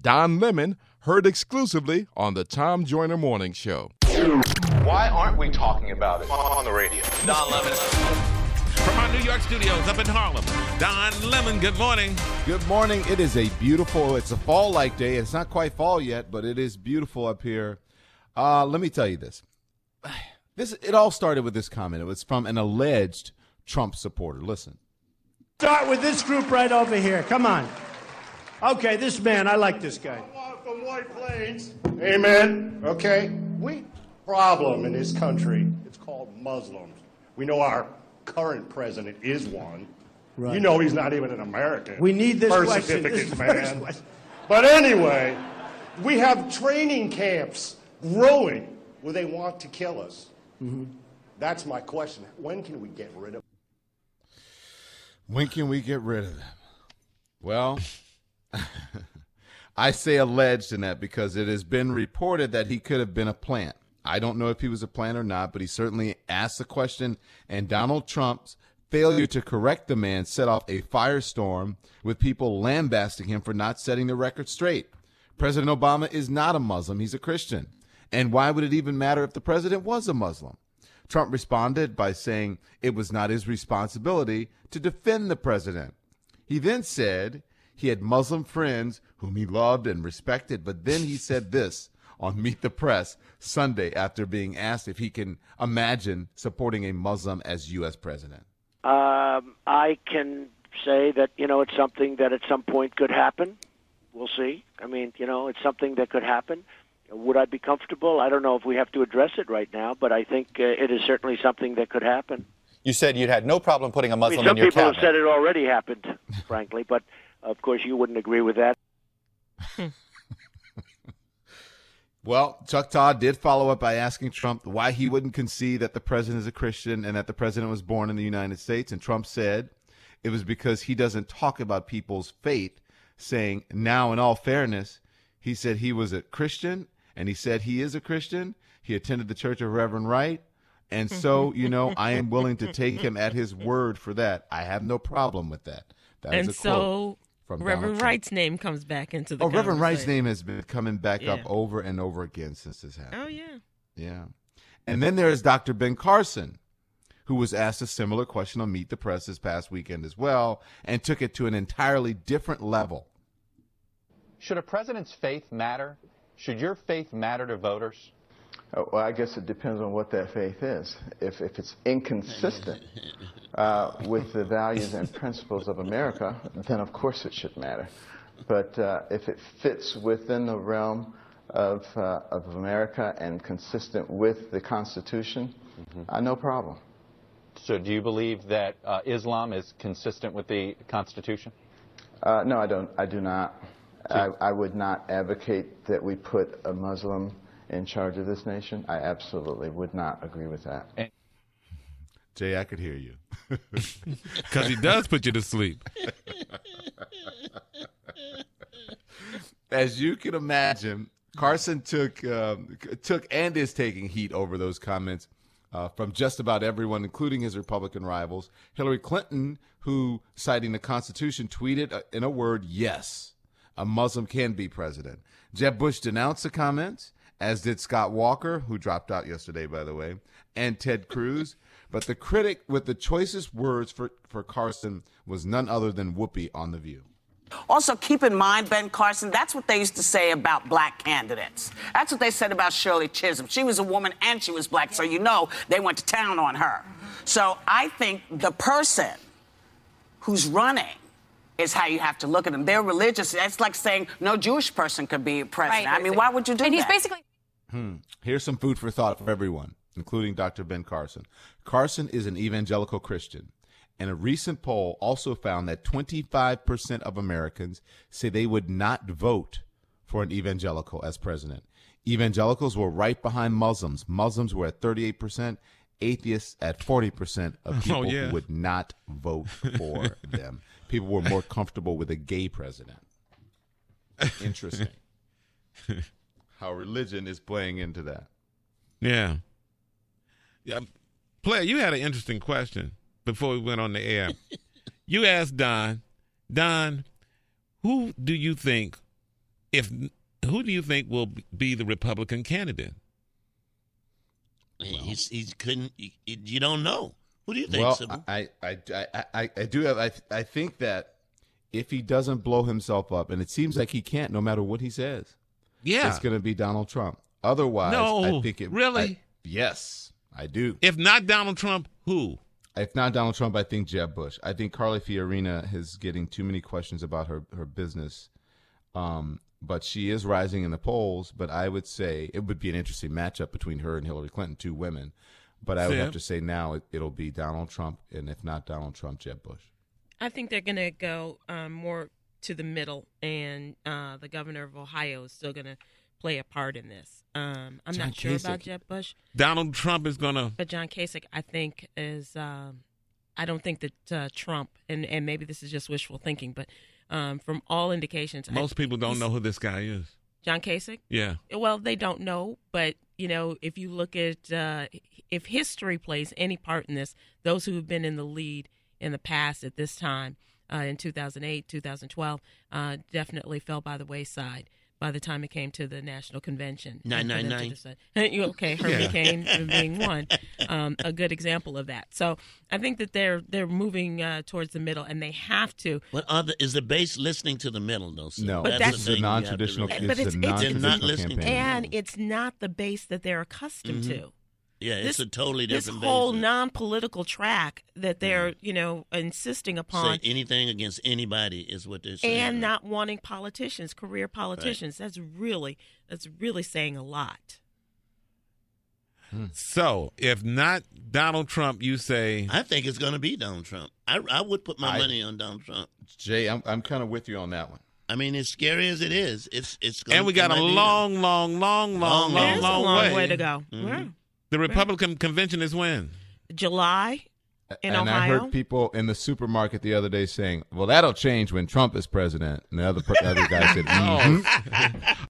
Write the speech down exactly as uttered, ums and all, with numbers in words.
Don Lemon, heard exclusively on the Tom Joyner Morning Show. Why aren't we talking about it on the radio? Don Lemon. From our New York studios up in Harlem, Don Lemon, good morning. Good morning. It is a beautiful, it's a fall-like day. It's not quite fall yet, but it is beautiful up here. Uh, let me tell you this. This It all started with this comment. It was from an alleged Trump supporter. Listen. Start with this group right over here. Come on. Okay, this man, I like this guy. From White Plains. Amen. Okay. We problem in this country. It's called Muslims. We know our current president is one. Right. You know he's not even an American. We need this birth question. certificates, This man. question. But anyway, we have training camps growing where they want to kill us. Mm-hmm. That's my question. When can we get rid of them? When can we get rid of them? Well, I say alleged in that because it has been reported that he could have been a plant. I don't know if he was a plant or not, but he certainly asked the question, and Donald Trump's failure to correct the man set off a firestorm with people lambasting him for not setting the record straight. President Obama is not a Muslim. He's a Christian. And why would it even matter if the president was a Muslim? Trump responded by saying it was not his responsibility to defend the president. He then said he had Muslim friends whom he loved and respected, but then he said this on Meet the Press Sunday after being asked if he can imagine supporting a Muslim as U S president. Um, I can say that, you know, it's something that at some point could happen. We'll see. I mean, you know, it's something that could happen. Would I be comfortable? I don't know if we have to address it right now, but I think uh, it is certainly something that could happen. You said you'd had no problem putting a Muslim I mean, some in your people cabinet. have said it already happened, frankly, but of course you wouldn't agree with that. Well, Chuck Todd did follow up by asking Trump why he wouldn't concede that the president is a Christian and that the president was born in the United States. And Trump said it was because he doesn't talk about people's faith, saying, now in all fairness, he said he was a Christian and he said he is a Christian. He attended the Church of Reverend Wright. And so, you know, I am willing to take him at his word for that. I have no problem with that. That and is a so quote from Reverend Wright's name comes back into the Oh, Reverend Wright's name has been coming back yeah. up over and over again since this happened. Oh, yeah. Yeah. And then there is Doctor Ben Carson, who was asked a similar question on Meet the Press this past weekend as well, and took it to an entirely different level. Should a president's faith matter? Should your faith matter to voters? Oh, well, I guess it depends on what that faith is. If, if it's inconsistent uh, with the values and principles of America, then of course it should matter. But uh, if it fits within the realm of, uh, of America and consistent with the Constitution, mm-hmm. uh, no problem. So do you believe that uh, Islam is consistent with the Constitution? Uh, no, I don't. I do not. I, I would not advocate that we put a Muslim in charge of this nation. I absolutely would not agree with that. And Jay, I could hear you. Because he does put you to sleep. As you can imagine, Carson took um, took and is taking heat over those comments uh, from just about everyone, including his Republican rivals. Hillary Clinton, who, citing the Constitution, tweeted uh, in a word, yes, a Muslim can be president. Jeb Bush denounced the comments, as did Scott Walker, who dropped out yesterday, by the way, and Ted Cruz. But the critic with the choicest words for, for Carson was none other than Whoopi on The View. Also, keep in mind, Ben Carson, that's what they used to say about black candidates. That's what they said about Shirley Chisholm. She was a woman and she was black, so you know they went to town on her. So I think the person who's running is how you have to look at them. They're religious. That's like saying no Jewish person could be president. Right. I mean, why would you do and that? And he's basically... Hmm. Here's some food for thought for everyone, including Doctor Ben Carson. Carson is an evangelical Christian, and a recent poll also found that twenty-five percent of Americans say they would not vote for an evangelical as president. Evangelicals were right behind Muslims. Muslims were at thirty-eight percent. Atheists at forty percent of people oh, yeah. who would not vote for them. People were more comfortable with a gay president. Interesting. How religion is playing into that. Yeah. Yeah. Player, you had an interesting question before we went on the air. You asked Don, Don, who do you think if who do you think will be the Republican candidate? He's, he couldn't. You, you don't know. Who do you think? Well, Sybil? I, I, I, I, I do have. I, I think that if he doesn't blow himself up, and it seems like he can't, no matter what he says, yeah, it's going to be Donald Trump. Otherwise, no, I think it really. I, yes, I do. If not Donald Trump, who? If not Donald Trump, I think Jeb Bush. I think Carly Fiorina is getting too many questions about her her business. Um, but she is rising in the polls. But I would say it would be an interesting matchup between her and Hillary Clinton, two women. But I would Sam? have to say now it, it'll be Donald Trump, and if not Donald Trump, Jeb Bush. I think they're going to go um, more to the middle, and uh, the governor of Ohio is still going to play a part in this. Um, I'm John not sure Kasich. about Jeb Bush. Donald Trump is going to. But John Kasich, I think, is um, I don't think that uh, Trump, and, and maybe this is just wishful thinking, but um, from all indications. Most I, people don't know who this guy is. John Kasich? Yeah. Well, they don't know, but, you know, if you look at, uh, if history plays any part in this, those who have been in the lead in the past at this time, uh, in two thousand eight, two thousand twelve, uh, definitely fell by the wayside by the time it came to the national convention. nine nine nine Okay, Herman Yeah. Cain being one, um, a good example of that. So I think that they're they're moving uh, towards the middle, and they have to. What other is the base listening to the middle though? Sir? No, But this that's- is the a thing you have to non-traditional. really- But It's a it's- it's- They're not non-traditional listening to campaign. And it's not the base that they're accustomed Mhm. to. Yeah, it's This- a totally This different whole base. non-political track that they're, you know, insisting upon, Say anything against anybody is what they're saying. and not wanting politicians, career politicians. That's really, that's really saying a lot. So, if not Donald Trump, you say I think it's going to be Donald Trump. I, I would put my I- money on Donald Trump. Jay, I'm I'm kind of with you on that one. I mean, as scary as it is, it's it's. Gonna, and we got it a might be- long, long, long, long, Long, long, There's long, a long way. way to go. Mhm. Yeah. The Republican convention is when? July in and Ohio. I heard people in the supermarket the other day saying, "Well, that'll change when Trump is president." And the other per- other guy said, Oh. "Mhm."